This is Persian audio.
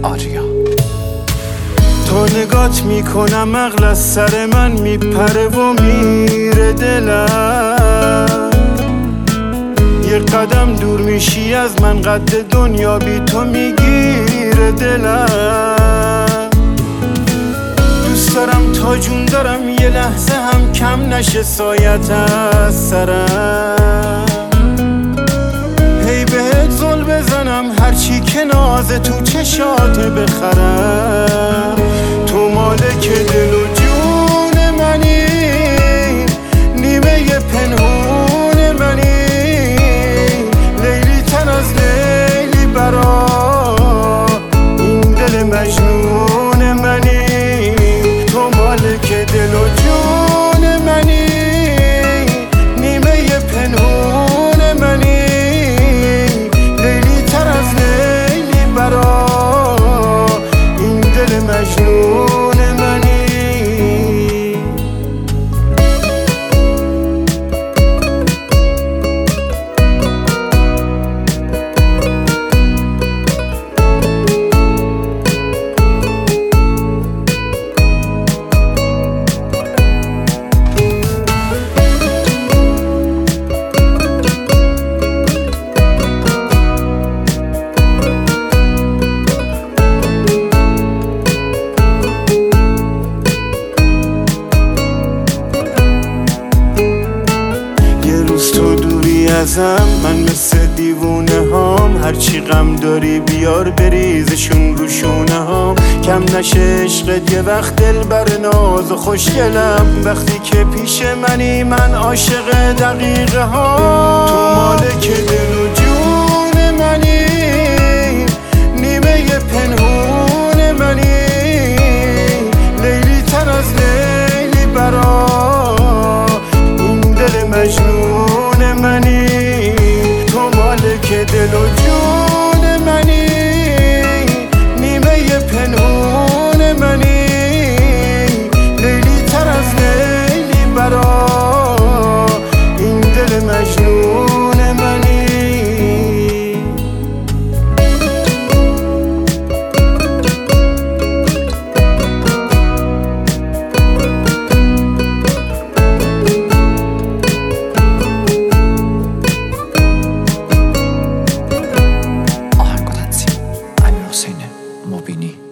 آریا. تا نگات میکنم عقل از سر من میپره و میره دلم، یه قدم دور میشی از من قد دنیا بی تو میگیره دلم. دوست دارم تا جون دارم یه لحظه هم کم نشه سایت از سرم، هی بهت زل بزنم هرچی که ناز تو چشات بخرم. تو مالک دل و جون منی، نیمه پنهون منی، لیلی تر از لیلی برا این دل مجنون منی. تو مالک دل و جون منی، نیمه پنهون منی، لیلی تر از لیلی برا این دل مجنون منی. ازم من مثل دیوونه هام، هرچی غم داری بیار بریزشون رو شونه هام. کم نشه عشقت یه وقت دل بر ناز و خوشگلم، وقتی که پیش منی من عاشق دقیقه ها. تو مالک دل و جون منی، نیمه پنهون منی، لیلی تر از لیلی برا این دل مجنون منی. تو مالک دل و جون منی، نیمه پنهون منی، لیلی تر از لیلی برا این دل مجنون منی. مبینی